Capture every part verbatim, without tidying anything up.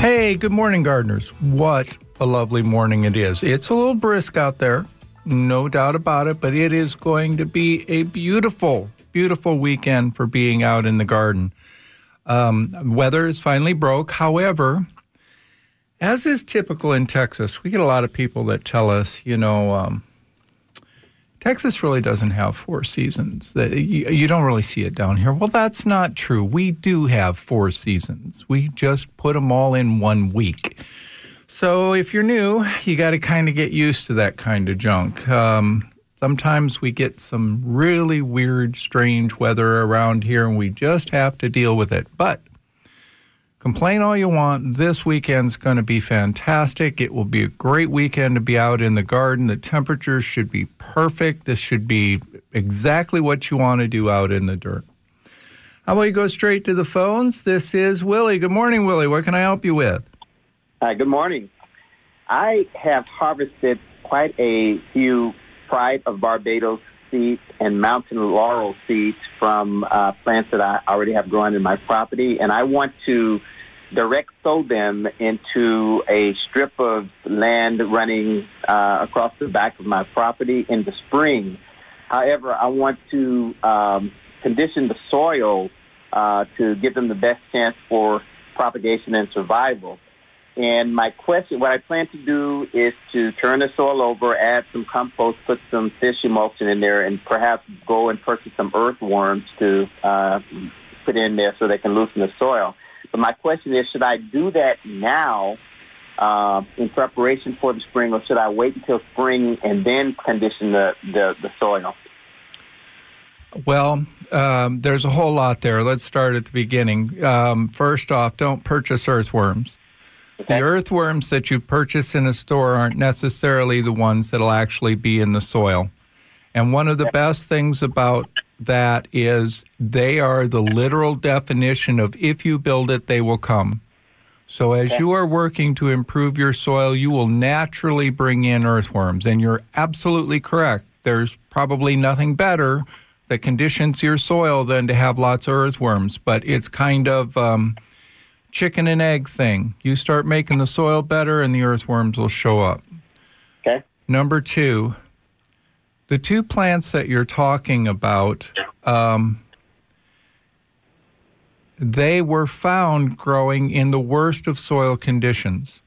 Hey, good morning, gardeners. What a lovely morning it is. It's a little brisk out there, no doubt about it, but it is going to be a beautiful, beautiful weekend for being out in the garden. Um, weather is finally broke. However, as is typical in Texas, we get a lot of people that tell us, you know, um, Texas really doesn't have four seasons. You, you don't really see it down here. Well, that's not true. We do have four seasons. We just put them all in one week. So if you're new, you got to kind of get used to that kind of junk. Um, sometimes we get some really weird, strange weather around here, and we just have to deal with it. But complain all you want. This weekend's going to be fantastic. It will be a great weekend to be out in the garden. The temperatures should be perfect. This should be exactly what you want to do out in the dirt. How about you go straight to the phones? This is Willie. Good morning, Willie. What can I help you with? Hi, good morning. I have harvested quite a few Pride of Barbados seeds and Mountain Laurel seeds from uh, plants that I already have grown in my property, and I want to direct sow them into a strip of land running uh, across the back of my property in the spring. However, I want to um, condition the soil uh, to give them the best chance for propagation and survival. And my question, what I plan to do is to turn the soil over, add some compost, put some fish emulsion in there, and perhaps go and purchase some earthworms to uh, put in there so they can loosen the soil. But my question is, should I do that now uh, in preparation for the spring, or should I wait until spring and then condition the, the, the soil? Well, um, there's a whole lot there. Let's start at the beginning. Um, first off, don't purchase earthworms. Okay. The earthworms that you purchase in a store aren't necessarily the ones that'll actually be in the soil. And one of the best things about that is they are the literal definition of if you build it, they will come. So as Okay. you are working to improve your soil, you will naturally bring in earthworms. And you're absolutely correct. There's probably nothing better that conditions your soil than to have lots of earthworms. But it's kind of um, chicken and egg thing. You start making the soil better and the earthworms will show up. Okay. Number two, the two plants that you're talking about, um, they were found growing in the worst of soil conditions.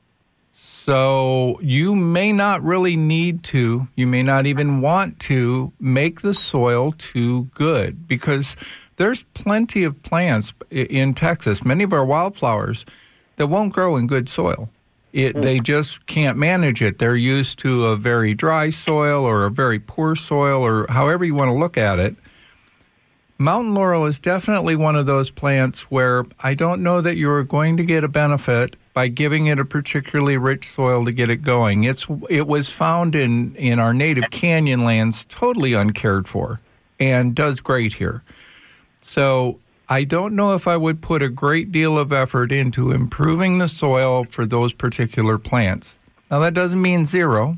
So you may not really need to, you may not even want to make the soil too good, because there's plenty of plants in Texas, many of our wildflowers, that won't grow in good soil. It, they just can't manage it. They're used to a very dry soil or a very poor soil, or however you want to look at it. Mountain laurel is definitely one of those plants where I don't know that you're going to get a benefit by giving it a particularly rich soil to get it going. It's it was found in, in our native canyon lands totally uncared for and does great here. So I don't know if I would put a great deal of effort into improving the soil for those particular plants. Now, that doesn't mean zero.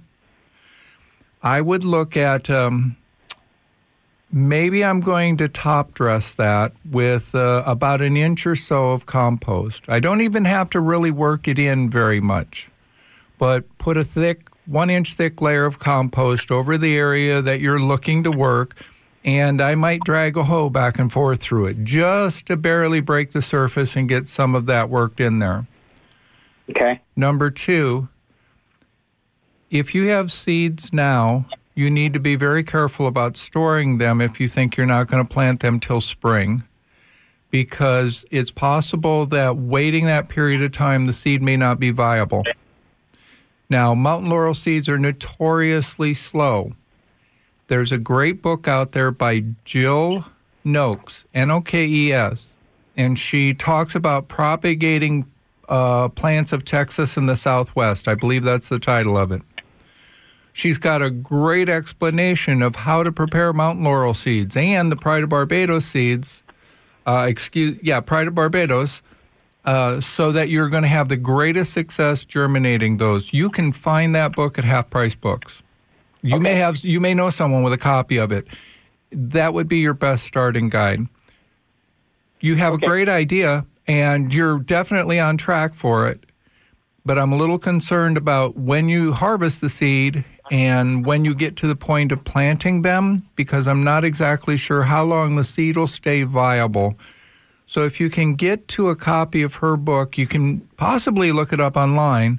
I would look at um, maybe I'm going to top dress that with uh, about an inch or so of compost. I don't even have to really work it in very much, but put a thick, one inch thick layer of compost over the area that you're looking to work. And I might drag a hoe back and forth through it just to barely break the surface and get some of that worked in there. Okay. Number two, if you have seeds now, you need to be very careful about storing them if you think you're not going to plant them till spring, because it's possible that waiting that period of time, the seed may not be viable. Now, mountain laurel seeds are notoriously slow. There's a great book out there by Jill Noakes, N O K E S, and she talks about propagating uh, plants of Texas in the Southwest. I believe that's the title of it. She's got a great explanation of how to prepare mountain laurel seeds and the Pride of Barbados seeds, uh, excuse, yeah, Pride of Barbados, uh, so that you're going to have the greatest success germinating those. You can find that book at Half Price Books. You okay. may have, you may know someone with a copy of it. That would be your best starting guide. You have okay. a great idea. And you're definitely on track for it. But I'm a little concerned about when you harvest the seed and when you get to the point of planting them, because I'm not exactly sure how long the seed will stay viable. So if you can get to a copy of her book, you can possibly look it up online.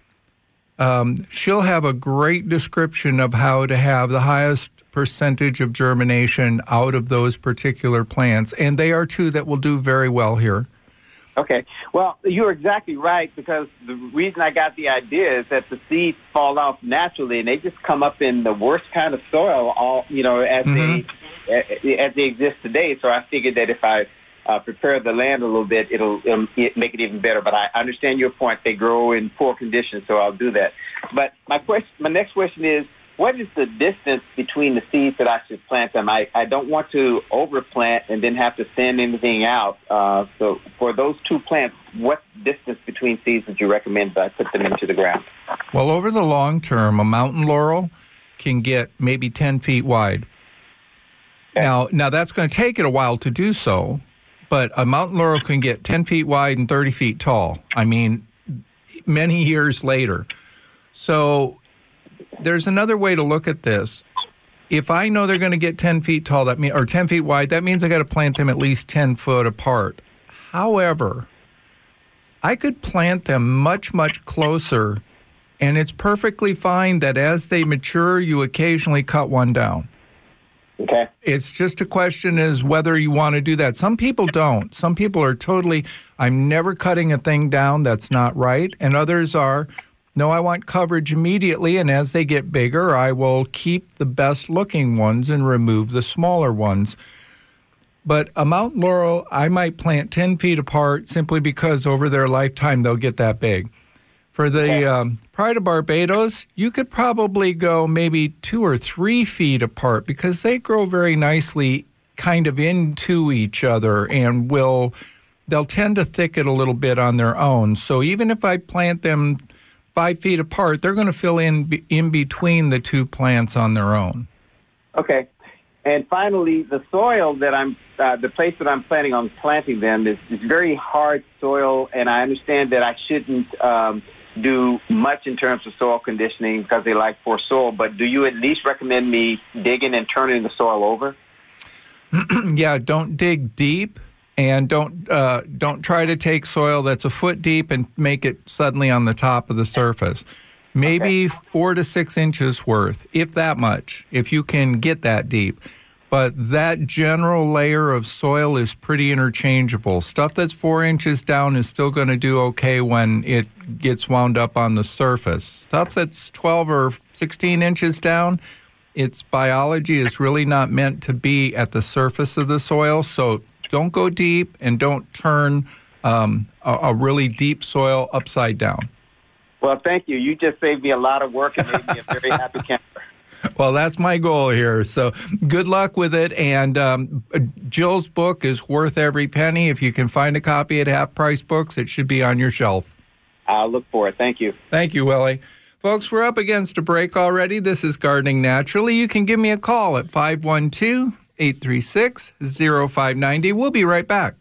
Um, she'll have a great description of how to have the highest percentage of germination out of those particular plants. And they are two that will do very well here. Okay. Well, you're exactly right, because the reason I got the idea is that the seeds fall off naturally, and they just come up in the worst kind of soil, all you know, as mm-hmm. they as they exist today. So I figured that if I uh, prepare the land a little bit, it'll, it'll make it even better. But I understand your point; they grow in poor conditions, so I'll do that. But my question, my next question is, what is the distance between the seeds that I should plant them? I, I don't want to overplant and then have to thin anything out. Uh, so for those two plants, what distance between seeds would you recommend that I put them into the ground? Well, over the long term, a mountain laurel can get maybe ten feet wide. Okay. Now, now that's going to take it a while to do so, but a mountain laurel can get ten feet wide and thirty feet tall. I mean, many years later. So there's another way to look at this. If I know they're going to get ten feet tall, that mean, or ten feet wide, that means I got to plant them at least ten foot apart. However, I could plant them much, much closer, and it's perfectly fine that as they mature, you occasionally cut one down. Okay. It's just a question is whether you want to do that. Some people don't. Some people are totally, I'm never cutting a thing down, that's not right. And others are, no, I want coverage immediately, and as they get bigger, I will keep the best-looking ones and remove the smaller ones. But a mountain laurel, I might plant ten feet apart simply because over their lifetime, they'll get that big. For the okay. um, Pride of Barbados, you could probably go maybe two or three feet apart because they grow very nicely kind of into each other and will, they'll tend to thicken a little bit on their own. So even if I plant them five feet apart, they're going to fill in in between the two plants on their own. Okay. And finally, the soil that I'm, uh, the place that I'm planning on planting them is, is very hard soil, and I understand that I shouldn't um, do much in terms of soil conditioning because they like poor soil, but do you at least recommend me digging and turning the soil over? Yeah, don't dig deep. And don't uh, don't try to take soil that's a foot deep and make it suddenly on the top of the surface. Maybe okay. four to six inches worth, if that much, if you can get that deep. But that general layer of soil is pretty interchangeable. Stuff that's four inches down is still going to do okay when it gets wound up on the surface. Stuff that's twelve or sixteen inches down, its biology is really not meant to be at the surface of the soil, so don't go deep and don't turn um, a, a really deep soil upside down. Well, thank you. You just saved me a lot of work and made me a very happy camper. Well, that's my goal here. So good luck with it. And um, Jill's book is worth every penny. If you can find a copy at Half Price Books, it should be on your shelf. I'll look for it. Thank you. Thank you, Willie. Folks, we're up against a break already. This is Gardening Naturally. You can give me a call at five one two, eight three six, zero five nine zero. We'll be right back.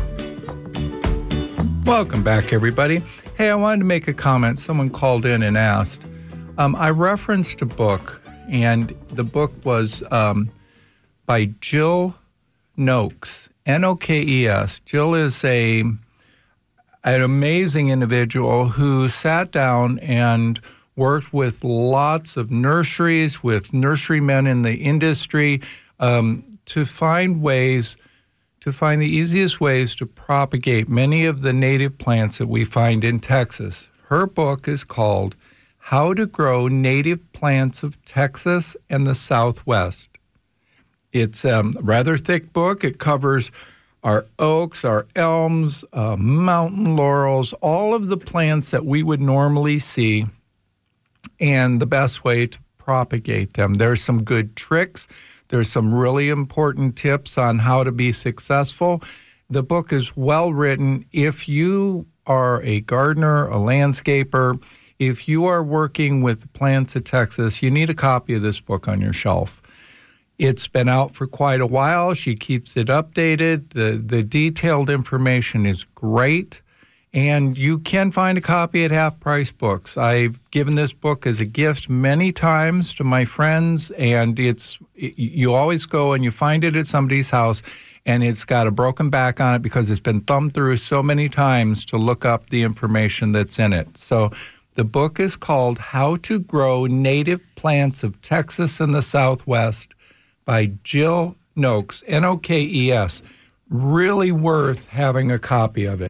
Welcome back, everybody. Hey, I wanted to make a comment. Someone called in and asked. Um, I referenced a book, and the book was um, by Jill Nokes, N O K E S. Jill is a an amazing individual who sat down and worked with lots of nurseries, with nurserymen in the industry, um, to find ways, to find the easiest ways to propagate many of the native plants that we find in Texas. Her book is called How to Grow Native Plants of Texas and the Southwest. It's um, a rather thick book. It covers our oaks, our elms, uh, mountain laurels, all of the plants that we would normally see, and the best way to propagate them. There's some good tricks. There's some really important tips on how to be successful. The book is well written. If you are a gardener, a landscaper, if you are working with plants of Texas, you need a copy of this book on your shelf. It's been out for quite a while. She keeps it updated. The, the detailed information is great. And you can find a copy at Half Price Books. I've given this book as a gift many times to my friends, and it's you always go and you find it at somebody's house, and it's got a broken back on it because it's been thumbed through so many times to look up the information that's in it. So the book is called How to Grow Native Plants of Texas and the Southwest by Jill Noakes, N O K E S. Really worth having a copy of it.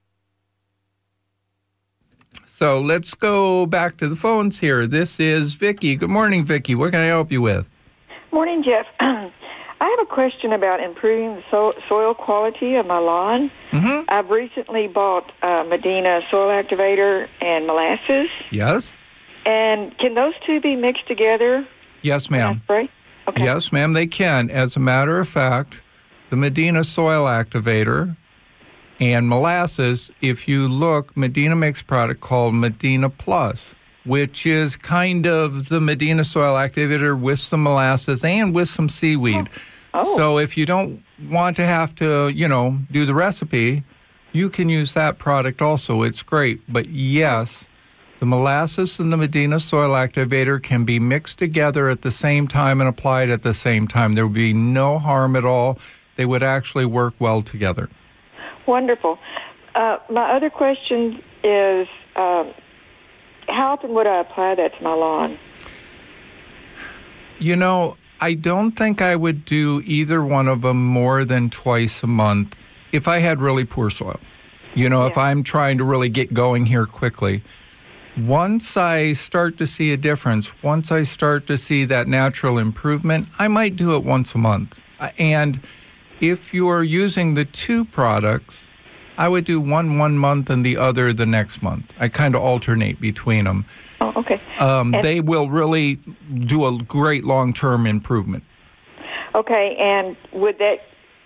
So let's go back to the phones here. This is Vicki. Good morning, Vicki. What can I help you with? Morning, Jeff. I have a question about improving the so- soil quality of my lawn. Mm-hmm. I've recently bought uh, Medina Soil Activator and molasses. Yes? And can those two be mixed together? Yes, ma'am. Spray? Okay. Yes, ma'am, they can. As a matter of fact, the Medina Soil Activator and molasses, if you look, Medina makes a product called Medina Plus, which is kind of the Medina Soil Activator with some molasses and with some seaweed. Oh. Oh. So if you don't want to have to, you know, do the recipe, you can use that product also. It's great. But yes, the molasses and the Medina Soil Activator can be mixed together at the same time and applied at the same time. There would be no harm at all. They would actually work well together. Wonderful. Uh, my other question is, um, how often would I apply that to my lawn? You know, I don't think I would do either one of them more than twice a month if I had really poor soil. You know, Yeah. if I'm trying to really get going here quickly. Once I start to see a difference, once I start to see that natural improvement, I might do it once a month. Uh, And if you're using the two products, I would do one one month and the other the next month. I kind of alternate between them. Oh, okay. Um, And- they will really do a great long-term improvement. Okay, and would that,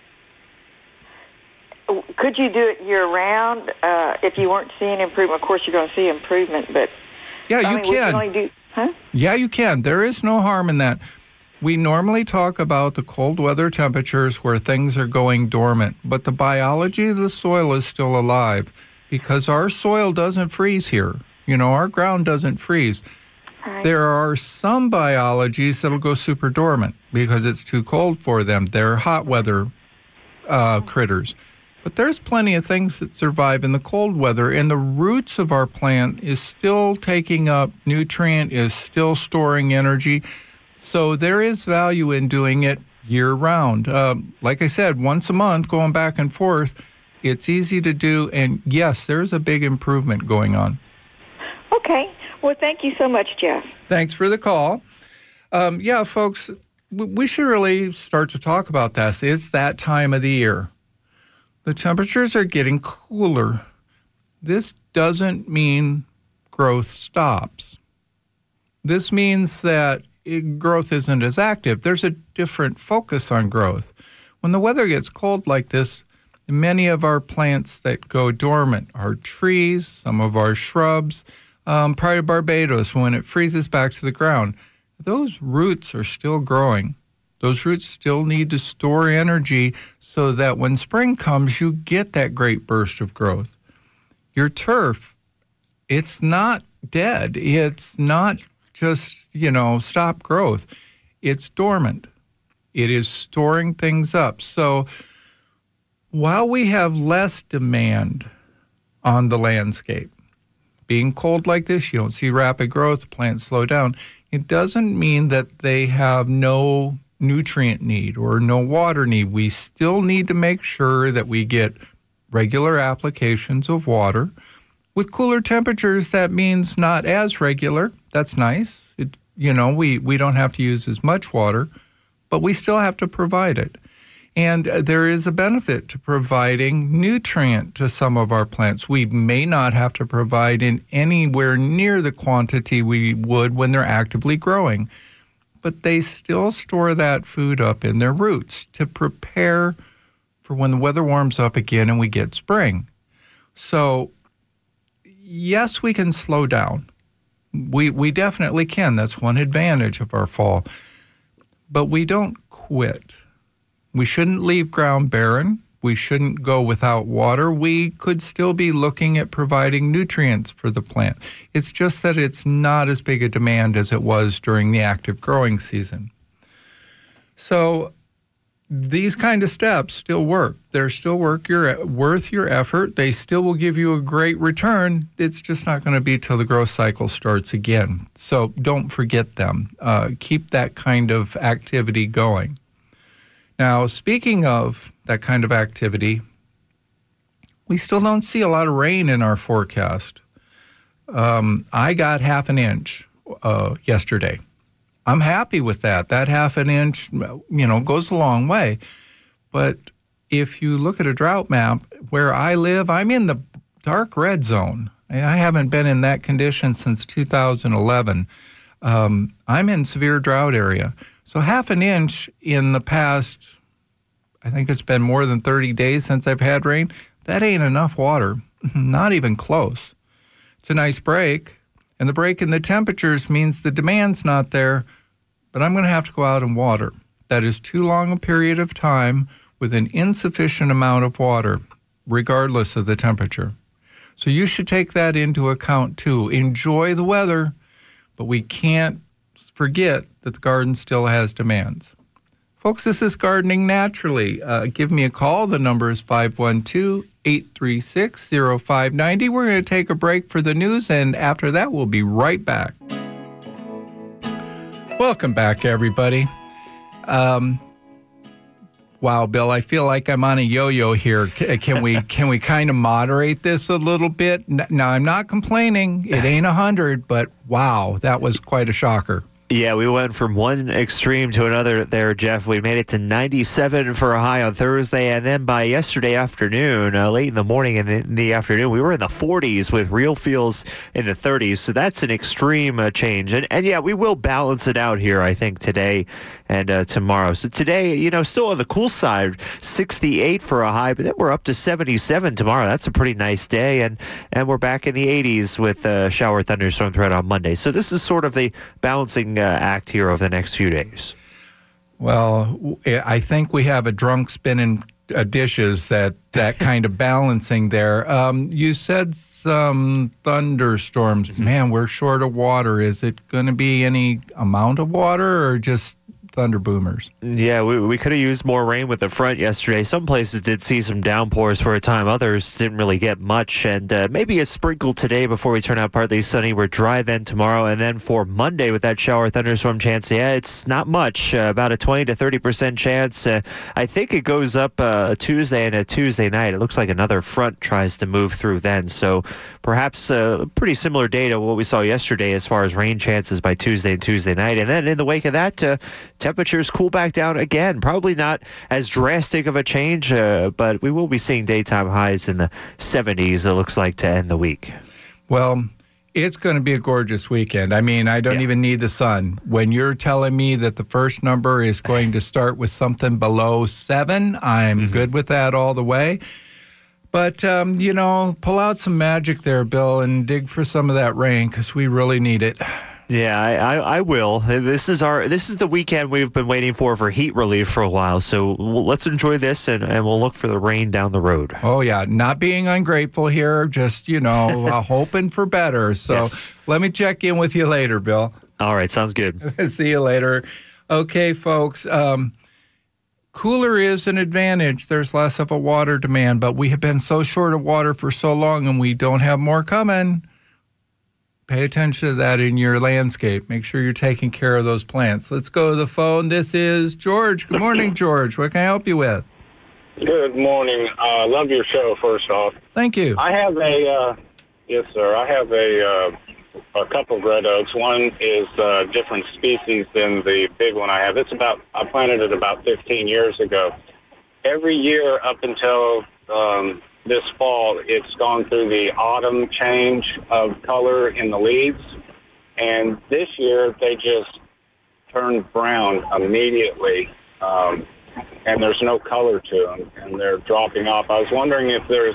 could you do it year-round? Uh, if you weren't seeing improvement, of course you're going to see improvement, but... Yeah, I you mean, would can. only do, huh? Yeah, you can. There is no harm in that. We normally talk about the cold weather temperatures where things are going dormant, but the biology of the soil is still alive because our soil doesn't freeze here. You know, our ground doesn't freeze. Right. There are some biologies that'll go super dormant because it's too cold for them. They're hot weather uh, critters. But there's plenty of things that survive in the cold weather, and the roots of our plant is still taking up nutrient, is still storing energy. So there is value in doing it year-round. Uh, like I said, once a month, going back and forth, it's easy to do, and yes, there's a big improvement going on. Okay. Well, thank you so much, Jeff. Thanks for the call. Um, yeah, folks, we should really start to talk about this. It's that time of the year. The temperatures are getting cooler. This doesn't mean growth stops. This means that it, growth isn't as active. There's a different focus on growth. When the weather gets cold like this, many of our plants that go dormant, our trees, some of our shrubs, um, prior to Barbados, when it freezes back to the ground, those roots are still growing. Those roots still need to store energy so that when spring comes, you get that great burst of growth. Your turf, it's not dead. It's not just, you know, stop growth. It's dormant. It is storing things up. So while we have less demand on the landscape, being cold like this, you don't see rapid growth, plants slow down. It doesn't mean that they have no nutrient need or no water need. We still need to make sure that we get regular applications of water. With cooler temperatures, that means not as regular. That's nice. It, you know, we, we don't have to use as much water, but we still have to provide it. And uh, there is a benefit to providing nutrient to some of our plants. We may not have to provide in anywhere near the quantity we would when they're actively growing, but they still store that food up in their roots to prepare for when the weather warms up again and we get spring. So, yes, we can slow down. We we definitely can. That's one advantage of our fall. But we don't quit. We shouldn't leave ground barren. We shouldn't go without water. We could still be looking at providing nutrients for the plant. It's just that it's not as big a demand as it was during the active growing season. So these kind of steps still work. They're still work your, worth your effort. They still will give you a great return. It's just not going to be till the growth cycle starts again. So don't forget them. Uh, keep that kind of activity going. Now, speaking of that kind of activity, we still don't see a lot of rain in our forecast. Um, I got half an inch uh, yesterday. I'm happy with that. That half an inch, you know, goes a long way. But if you look at a drought map, where I live, I'm in the dark red zone. I haven't been in that condition since two thousand eleven. Um, I'm in severe drought area. So half an inch in the past, I think it's been more than thirty days since I've had rain. That ain't enough water, not even close. It's a nice break, and the break in the temperatures means the demand's not there, but I'm going to have to go out and water. That is too long a period of time with an insufficient amount of water, regardless of the temperature. So you should take that into account too. Enjoy the weather, but we can't forget that the garden still has demands. Folks, this is Gardening Naturally. Uh, give me a call. The number is five one two, eight three six, zero five nine zero. We're going to take a break for the news, and after that, we'll be right back. Welcome back, everybody. Um, wow, Bill, I feel like I'm on a yo-yo here. Can we can we kind of moderate this a little bit? Now, I'm not complaining. It ain't one hundred, but wow, that was quite a shocker. Yeah, we went from one extreme to another there, Jeff. We made it to ninety-seven for a high on Thursday, and then by yesterday afternoon, uh, late in the morning and in the afternoon, we were in the forties with real feels in the thirties. So that's an extreme uh, change. And, and yeah, we will balance it out here, I think, today and uh, tomorrow. So today, you know, still on the cool side, sixty-eight for a high, but then we're up to seventy-seven tomorrow. That's a pretty nice day. And, and we're back in the eighties with uh, shower thunderstorm threat on Monday. So this is sort of the balancing Uh, act here over the next few days. Well, I think we have a drunk spinning uh, dishes that that kind of balancing there. Um, you said some thunderstorms. Mm-hmm. Man, we're short of water. Is it going to be any amount of water or just thunder boomers? Yeah, we we could have used more rain with the front yesterday. Some places did see some downpours for a time. Others didn't really get much. And uh, maybe a sprinkle today before we turn out partly sunny. We're dry then tomorrow. And then for Monday with that shower thunderstorm chance, yeah, it's not much. Uh, about a twenty to thirty percent chance. Uh, I think it goes up uh, a Tuesday and a Tuesday night. It looks like another front tries to move through then. So perhaps a pretty similar day to what we saw yesterday as far as rain chances by Tuesday and Tuesday night. And then in the wake of that, uh, temperatures cool back down again. Probably not as drastic of a change, uh, but we will be seeing daytime highs in the seventies, it looks like, to end the week. Well, it's going to be a gorgeous weekend. I mean, I don't yeah. even need the sun. When you're telling me that the first number is going to start with something below seven, I'm mm-hmm. good with that all the way. But, um, you know, pull out some magic there, Bill, and dig for some of that rain because we really need it. Yeah, I, I, I will. This is our this is the weekend we've been waiting for for heat relief for a while. So we'll, let's enjoy this, and, and we'll look for the rain down the road. Oh, yeah. Not being ungrateful here, just, you know, uh, hoping for better. So yes. Let me check in with you later, Bill. All right. Sounds good. See you later. Okay, folks. Um, cooler is an advantage. There's less of a water demand, but we have been so short of water for so long, and we don't have more coming. Pay attention to that in your landscape. Make sure you're taking care of those plants. Let's go to the phone. This is George. Good morning, George. What can I help you with? Good morning. I uh, love your show, first off. Thank you. I have a, uh, yes, sir. I have a uh, a couple of red oaks. One is uh, different species than the big one I have. It's about, I planted it about fifteen years ago. Every year up until um, this fall, it's gone through the autumn change of color in the leaves. And this year, they just turned brown immediately. Um, and there's no color to them, and they're dropping off. I was wondering if there's,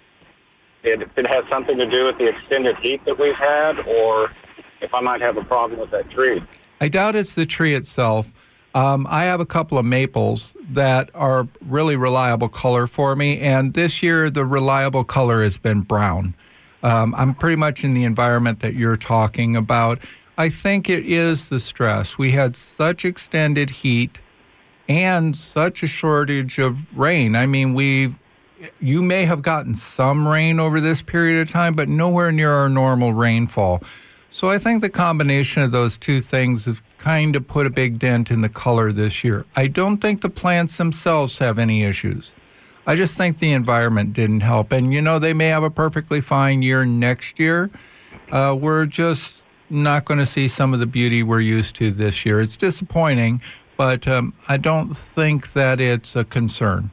if it has something to do with the extended heat that we've had, or if I might have a problem with that tree. I doubt it's the tree itself. Um, I have a couple of maples that are really reliable color for me, and this year the reliable color has been brown. Um, I'm pretty much in the environment that you're talking about. I think it is the stress. We had such extended heat and such a shortage of rain. I mean, we've you may have gotten some rain over this period of time, but nowhere near our normal rainfall. So I think the combination of those two things have kind of put a big dent in the color this year. I don't think the plants themselves have any issues. I just think the environment didn't help. And, you know, they may have a perfectly fine year next year. Uh, we're just not going to see some of the beauty we're used to this year. It's disappointing, but um, I don't think that it's a concern.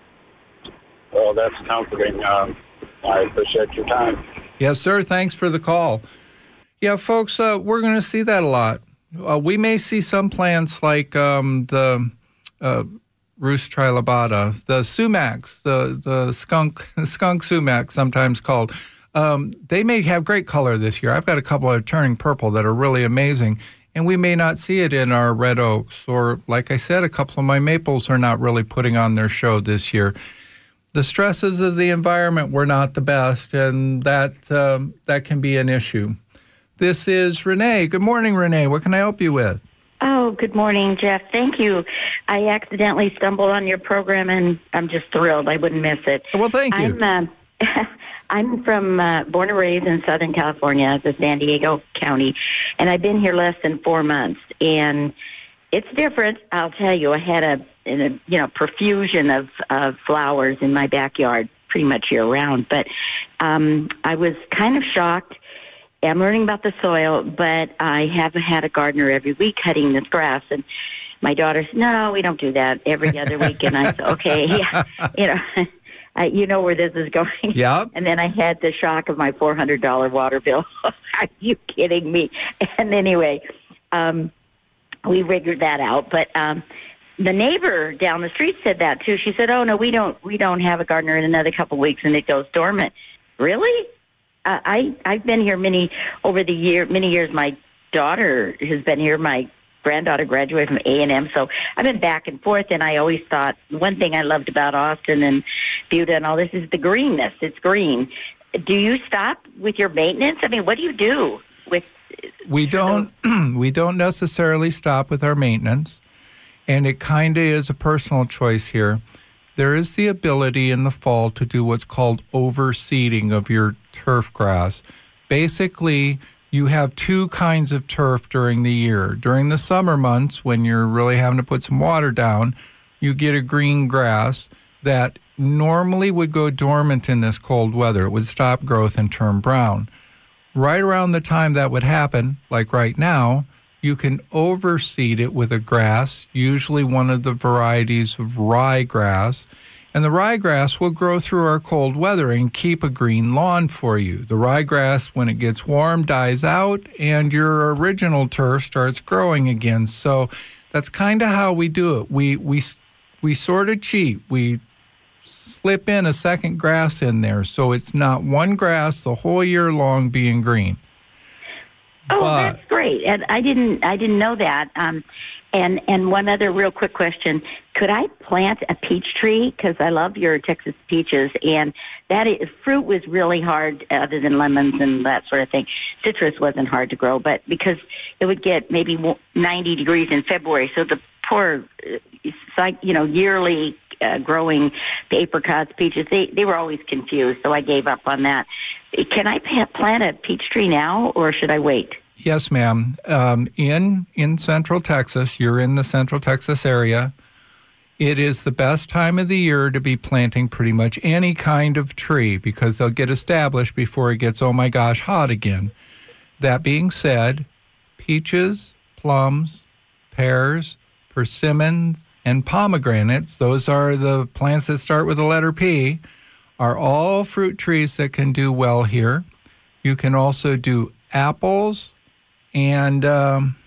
Well, that's comforting. Um, I appreciate your time. Yes, sir. Thanks for the call. Yeah, folks, uh, we're going to see that a lot. Uh, we may see some plants like um, the uh, Rus trilobata, the sumacs, the the skunk skunk sumac, sometimes called. Um, they may have great color this year. I've got a couple that are turning purple that are really amazing, and we may not see it in our red oaks. Or, like I said, a couple of my maples are not really putting on their show this year. The stresses of the environment were not the best, and that um, that can be an issue. This is Renee. Good morning, Renee. What can I help you with? Oh, good morning, Jeff. Thank you. I accidentally stumbled on your program, and I'm just thrilled. I wouldn't miss it. Well, thank you. I'm, uh, I'm from, uh, born and raised in Southern California, the San Diego County, and I've been here less than four months, and it's different. I'll tell you, I had a, a you know, profusion of, of flowers in my backyard pretty much year-round, but um, I was kind of shocked. I'm learning about the soil, but I have had a gardener every week cutting this grass, and my daughter said, no, we don't do that every other week. And I said, okay, yeah, you know, I, you know where this is going. Yeah. And then I had the shock of my four hundred dollars water bill. Are you kidding me? And anyway, um, we figured that out. But um, the neighbor down the street said that too. She said, oh, no, we don't, we don't have a gardener in another couple of weeks, and it goes dormant. Really? Uh, I, I've been here many, over the year, many years. My daughter has been here. My granddaughter graduated from A and M, so I've been back and forth, and I always thought one thing I loved about Austin and Buda and all this is the greenness. It's green. Do you stop with your maintenance? I mean, what do you do with... We don't, we don't necessarily stop with our maintenance, and it kind of is a personal choice here. There is the ability in the fall to do what's called overseeding of your turf grass. Basically, you have two kinds of turf during the year. During the summer months, when you're really having to put some water down, you get a green grass that normally would go dormant in this cold weather. It would stop growth and turn brown. Right around the time that would happen, like right now, you can overseed it with a grass, usually one of the varieties of ryegrass. And the ryegrass will grow through our cold weather and keep a green lawn for you. The ryegrass, when it gets warm, dies out, and your original turf starts growing again. So that's kind of how we do it. We we we sort of cheat. We slip in a second grass in there, so it's not one grass the whole year long being green. Oh, but, that's great. And I didn't I didn't know that. Um, and and one other real quick question: could I plant a peach tree? Because I love your Texas peaches, and that is, fruit was really hard, other than lemons and that sort of thing. Citrus wasn't hard to grow, but because it would get maybe ninety degrees in February, so the poor, you know, yearly uh, growing the apricots, peaches, they they were always confused. So I gave up on that. Can I plant a peach tree now, or should I wait? Yes, ma'am. Um, in in Central Texas, you're in the Central Texas area, it is the best time of the year to be planting pretty much any kind of tree because they'll get established before it gets, oh my gosh, hot again. That being said, peaches, plums, pears, persimmons, and pomegranates, those are the plants that start with the letter P, are all fruit trees that can do well here. You can also do apples, and um,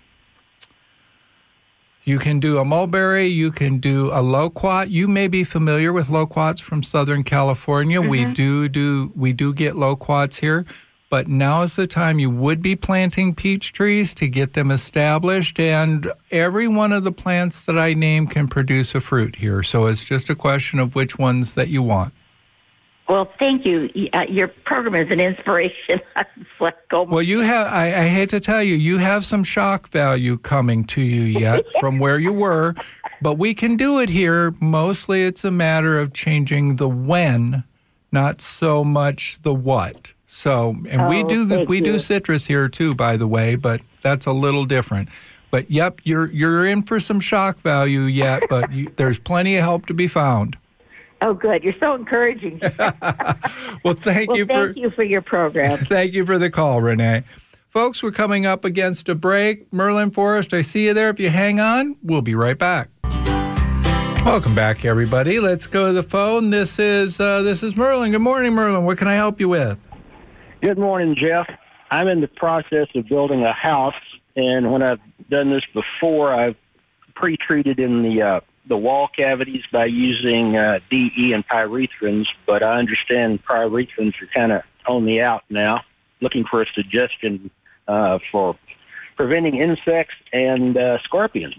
you can do a mulberry, you can do a loquat. You may be familiar with loquats from Southern California. Mm-hmm. We do do we do get loquats here. But now is the time you would be planting peach trees to get them established. And every one of the plants that I name can produce a fruit here. So it's just a question of which ones that you want. Well, thank you. Uh, your program is an inspiration. Well, you have, I, I hate to tell you, you have some shock value coming to you yet from where you were, but we can do it here. Mostly it's a matter of changing the when, not so much the what. So, and oh, we do we you. do citrus here too, by the way, but that's a little different. But yep, you're you're in for some shock value yet, but you, there's plenty of help to be found. Oh, good. You're so encouraging. Well, thank well, you for thank you for your program. Thank you for the call, Renee. Folks, we're coming up against a break. Merlin Forest, I see you there. If you hang on, we'll be right back. Welcome back, everybody. Let's go to the phone. This is uh, this is Merlin. Good morning, Merlin. What can I help you with? Good morning, Jeff. I'm in the process of building a house, and when I've done this before, I've pre-treated in the uh, the wall cavities by using uh, D E and pyrethrins, but I understand pyrethrins are kind of on the out now. Looking for a suggestion uh, for preventing insects and uh, scorpions.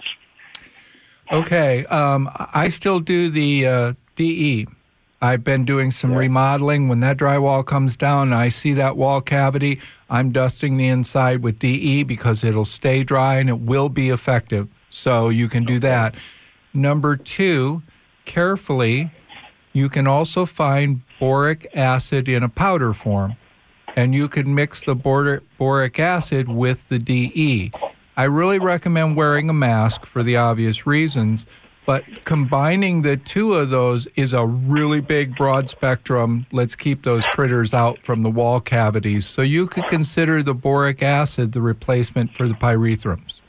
Okay, um, I still do the uh, D E. I've been doing some yeah. remodeling. When that drywall comes down and I see that wall cavity, I'm dusting the inside with D E because it'll stay dry and it will be effective. So you can do okay. that. Number two, carefully, you can also find boric acid in a powder form, and you can mix the bor- boric acid with the D E. I really recommend wearing a mask for the obvious reasons, but combining the two of those is a really big, broad spectrum. Let's keep those critters out from the wall cavities. So you could consider the boric acid the replacement for the pyrethrums.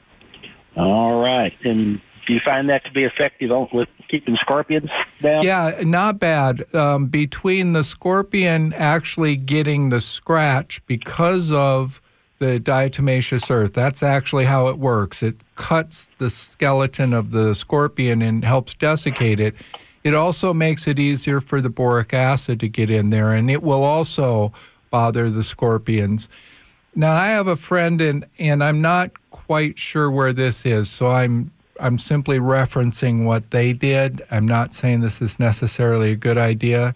All right. And do you find that to be effective with keeping scorpions down? Yeah, not bad. Um, between the scorpion actually getting the scratch because of the diatomaceous earth, that's actually how it works. It cuts the skeleton of the scorpion and helps desiccate it. It also makes it easier for the boric acid to get in there, and it will also bother the scorpions. Now, I have a friend, and, and I'm not quite sure where this is, so I'm I'm simply referencing what they did. I'm not saying this is necessarily a good idea.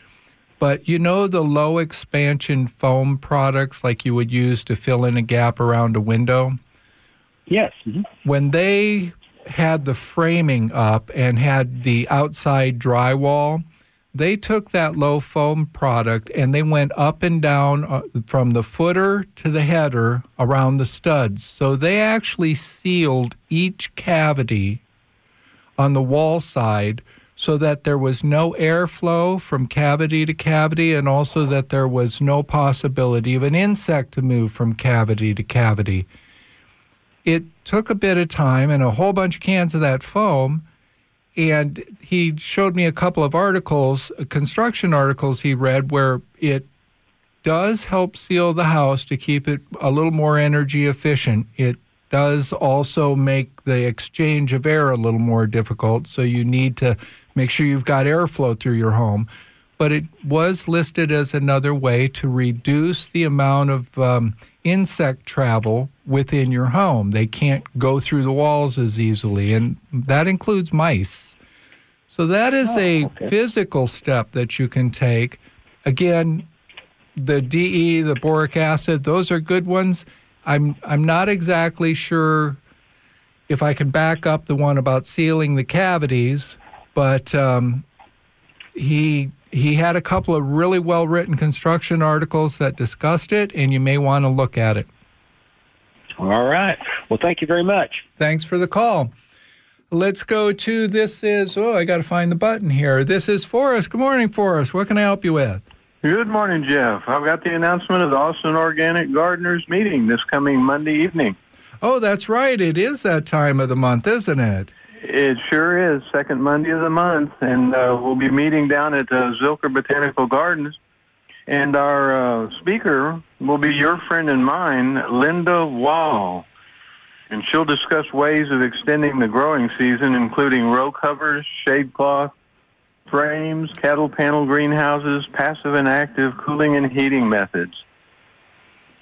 But you know the low expansion foam products like you would use to fill in a gap around a window? Yes. Mm-hmm. When they had the framing up and had the outside drywall, they took that low foam product and they went up and down uh, from the footer to the header around the studs. So they actually sealed each cavity on the wall side so that there was no airflow from cavity to cavity, and also that there was no possibility of an insect to move from cavity to cavity. It took a bit of time and a whole bunch of cans of that foam, and he showed me a couple of articles, construction articles he read, where it does help seal the house to keep it a little more energy efficient. It does also make the exchange of air a little more difficult, so you need to make sure you've got airflow through your home. But it was listed as another way to reduce the amount of um, insect travel within your home. They can't go through the walls as easily, and that includes mice. So that is oh, a okay. physical step that you can take. Again, the D E, the boric acid, those are good ones. I'm I'm not exactly sure if I can back up the one about sealing the cavities, but um, he he had a couple of really well-written construction articles that discussed it, and you may want to look at it. All right. Well, thank you very much. Thanks for the call. Let's go to, this is, oh, I got to find the button here. This is Forrest. Good morning, Forrest. What can I help you with? Good morning, Jeff. I've got the announcement of the Austin Organic Gardeners meeting this coming Monday evening. Oh, that's right. It is that time of the month, isn't it? It sure is. Second Monday of the month. And uh, we'll be meeting down at uh, Zilker Botanical Gardens. And our uh, speaker will be your friend and mine, Linda Wall. And she'll discuss ways of extending the growing season, including row covers, shade cloth, frames, cattle panel greenhouses, passive and active cooling and heating methods.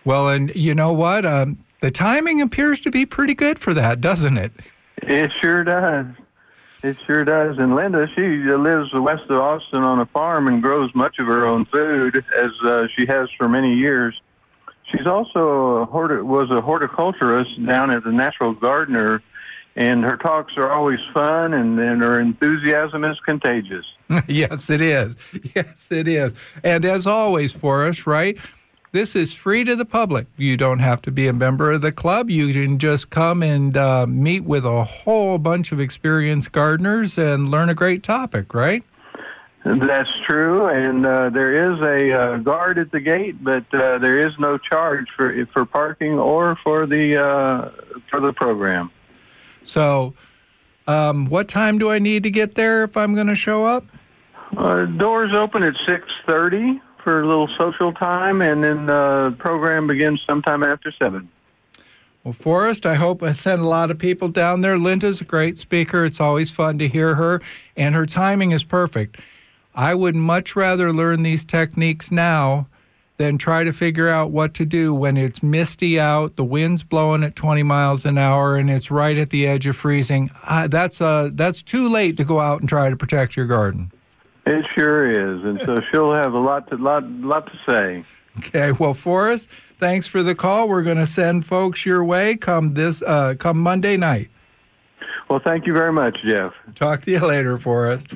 Well, and you know what? Um, the timing appears to be pretty good for that, doesn't it? It sure does. It sure does. And Linda, she lives west of Austin on a farm and grows much of her own food, as uh, she has for many years. She's also a horti- was a horticulturist down at the Natural Gardener, and her talks are always fun, and, and her enthusiasm is contagious. Yes, it is. Yes, it is. And as always for us, right, this is free to the public. You don't have to be a member of the club. You can just come and uh, meet with a whole bunch of experienced gardeners and learn a great topic, right? That's true, and uh, there is a uh, guard at the gate, but uh, there is no charge for for parking or for the uh, for the program. So, um, what time do I need to get there if I'm going to show up? Uh, doors open at six thirty for a little social time, and then uh, the program begins sometime after seven. Well, Forrest, I hope I sent a lot of people down there. Linda's a great speaker. It's always fun to hear her, and her timing is perfect. I would much rather learn these techniques now than try to figure out what to do when it's misty out, the wind's blowing at twenty miles an hour, and it's right at the edge of freezing. Uh, that's uh, that's too late to go out and try to protect your garden. It sure is, and so she'll have a lot to lot lot to say. Okay, well, Forrest, thanks for the call. We're going to send folks your way come this uh, come Monday night. Well, thank you very much, Jeff. Talk to you later, Forrest.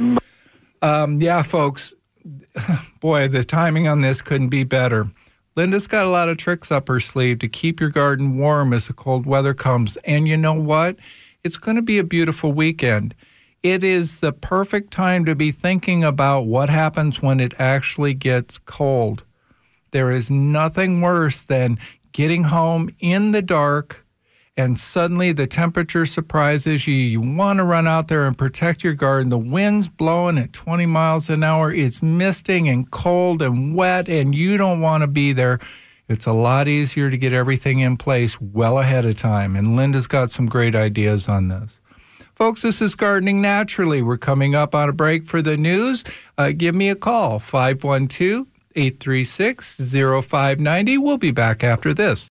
Um, yeah, folks, boy, the timing on this couldn't be better. Linda's got a lot of tricks up her sleeve to keep your garden warm as the cold weather comes. And you know what? It's going to be a beautiful weekend. It is the perfect time to be thinking about what happens when it actually gets cold. There is nothing worse than getting home in the dark and suddenly the temperature surprises you. You want to run out there and protect your garden. The wind's blowing at twenty miles an hour. It's misting and cold and wet, and you don't want to be there. It's a lot easier to get everything in place well ahead of time, and Linda's got some great ideas on this. Folks, this is Gardening Naturally. We're coming up on a break for the news. Uh, give me a call, five one two, eight three six, zero five nine zero. We'll be back after this.